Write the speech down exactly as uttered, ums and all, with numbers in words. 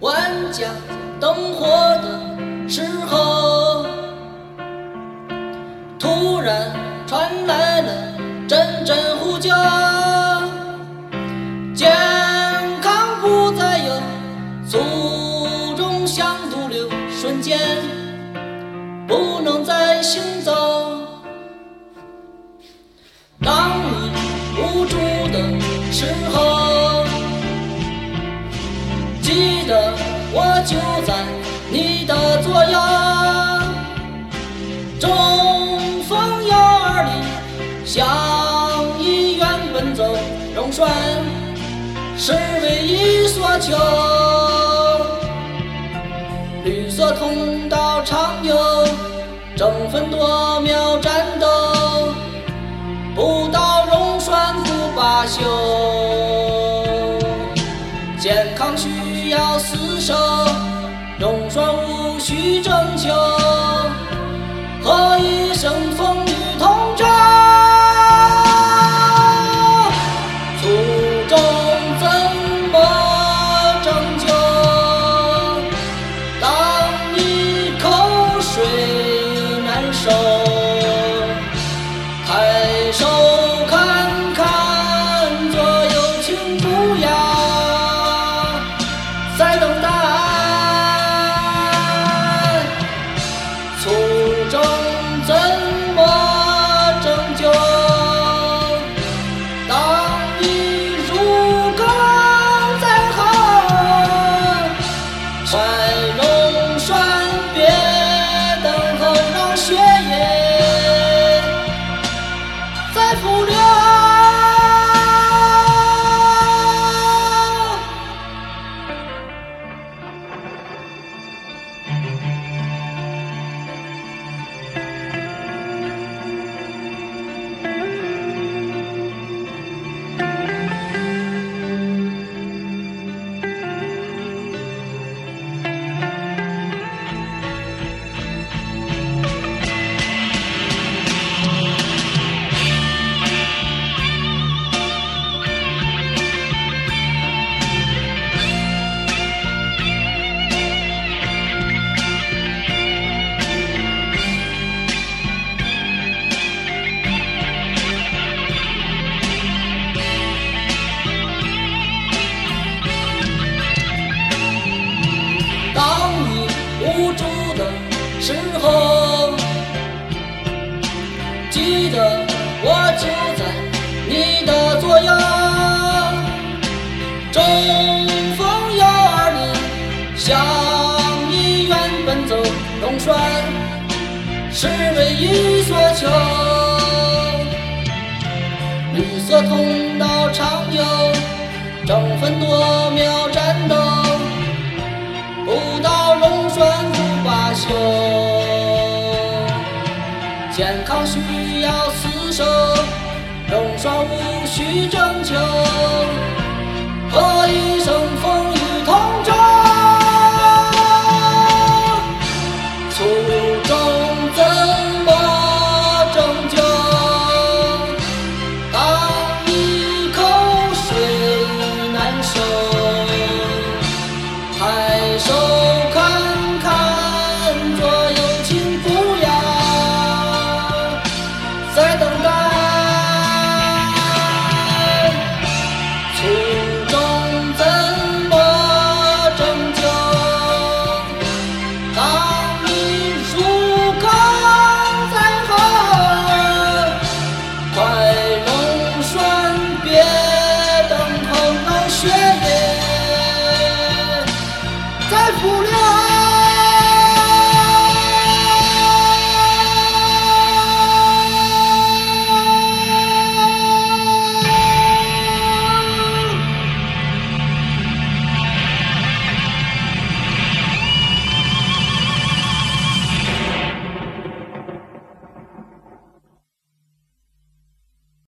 万家灯火的时候，突然传来了阵阵呼救，健康不再有，卒中像毒瘤，瞬间不能再行走。当你无助的时候，记得我就在你的左右，中风幺二零向医院奔走，溶栓是唯一所求。绿色通道常有，争分夺秒战斗，不到溶栓不罢休。健康需要厮守，溶栓无需征求，和一生风雨同舟。初衷怎么拯救？当你口水难收，抬手看看左右，请不要再等待。初衷怎么拯救？当你如鲠在喉，快溶栓，别等候，让血液再浮流。无助的时候，记得我就在你的左右，中风幺二零向医院奔走，溶栓是唯一所求。绿色通道常有，争分夺秒战斗，不到溶栓不罢休。健康需要厮守，溶栓无需征求，和一生风雨同舟。初衷怎么拯救？当你口水难收，抬手看看左右，请不要再等待。初衷怎么拯救？当你如鲠在喉，快溶栓，别等候，让血液再浮流。